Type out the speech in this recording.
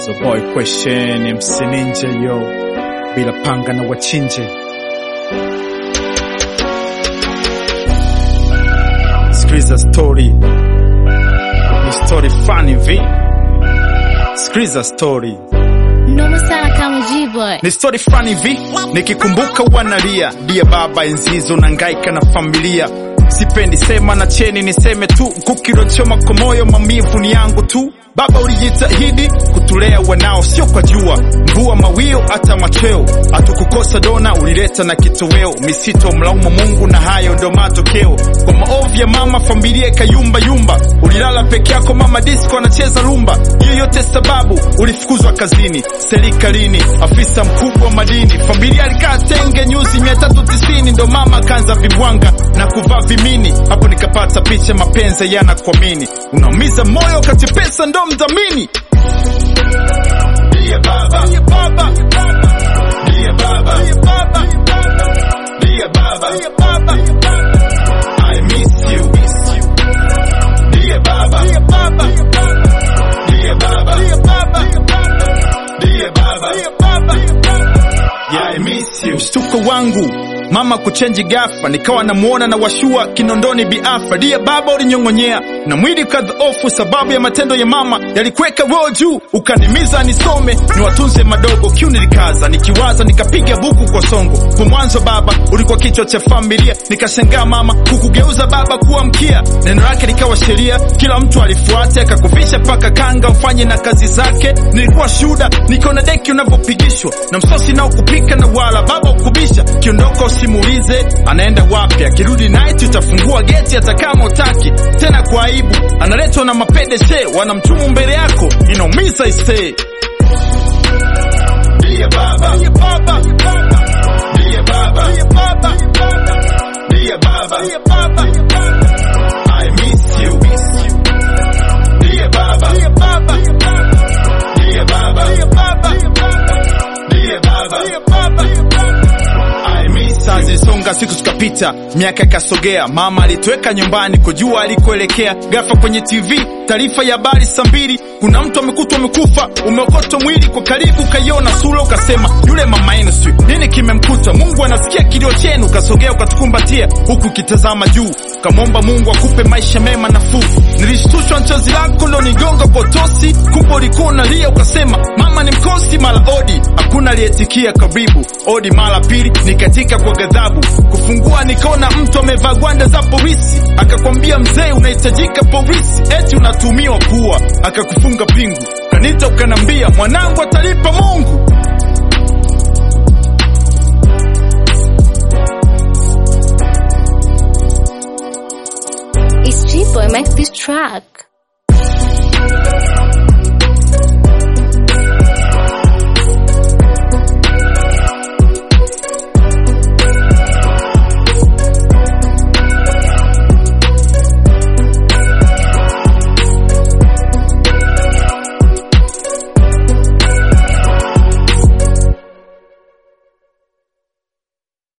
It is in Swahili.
So boy question MC Ninja yo, bila panga na wachinje. Skriza story, ni story funny vi. Skriza story, noma sana kama G-boy. ni story funny vi. Nikikumbuka wanalia, dia baba enzizo nangaika na familia. Sipendi sema na cheni niseme tu, kukirochoma kwa moyo mamivu ni yangu tu. Baba ulijitahidi kutulea wanao, sio kwa jua mvua mawio hata machweo. Hatukukosa dona, ulileta na kitoweo. Misito mlaumu Mungu na hayo ndo matokeo. Kwa maovu ya mama familia ikayumba yumba. Ulilala peke yako mama disco anacheza rumba. Hiyo yote sababu ulifukuzwa kazini serikalini, afisa mkubwa wa madini. Familia alikaa tenge nyuzi 390, ndo mama kaanza vibwanga na kuvaa vimini. Hapo nikapata picha mapenzi yana kuamini. Unaumiza moyo kati pesa ndo mdhamini. Dear baba, dear baba, dear baba, dear baba, dear baba, dear baba, I miss you. Dear baba, dear baba, dear baba, dear baba, dear baba, dear baba, yeah, I miss you. Mshtuko wangu mama kuchenji gafa, nikawa namuona na washua Kinondoni biafa. Dia baba ulinyongonyea na mwili kadhoofu, sababu ya matendo ya mama yalikweka roho juu. Ukanimiza nisome ni watunze madogo, kiu nilikaza nikiwaza nikapiga buku kwa songo. Kwa mwanzo baba ulikuwa kichwa cha familia, nikashangaa mama kukugeuza baba kuwa mkia. Neno lake likawa sheria, kila mtu alifuata, akakuvisha paka kanga ufanye na kazi zake. Nilikuwa shuhuda nikaona deki unavyopigishwa na msosi nao kupika na wala baba ukubisha. Kiondoko usimuulize anaenda wapi, akirudi night utafungua geti hata kama utaki tena. Kwa aibu analetwa na mapedeshe, wanamchumu mbele yako, inaumiza ise. Dear baba, dear baba, dear baba, dear baba, dear baba, dear baba, I miss you. Dear baba, dear baba, dear baba, dear baba, dear baba, dear baba, I miss. Sazi songa siku zikapita, miaka ikasogea. Mama alituweka nyumbani kujua alikoelekea. Gafa kwenye TV taarifa ya habari saa 2, kuna mtu amekutwa amekufa. Umeokotwa mwili kwa karibu, kaiona sura ukasema yule mama yenu sio nini kimemkuta. Mungu anasikia kilio chenu, ukasogea ukatukumbatia huku kitazama juu. Kamomba Mungu akupe maisha mema nafuu. Nilishtushwa nchozi lako ndo nigonga potosi, kumbe ulikuwa unalia ukasema mama ni mkosi. Mala odi hakuna aliyetikia karibu, odi mala pili nikatika kwa ghadhabu. Kufungua nikaona mtu amevaa gwanda za polisi, akakwambia mzee unahitajika polisi, eti unatumiwa kuwa. Akakufunga pingu kanita ukanambia mwanangu atalipa Mungu. It's G-boy, make this track.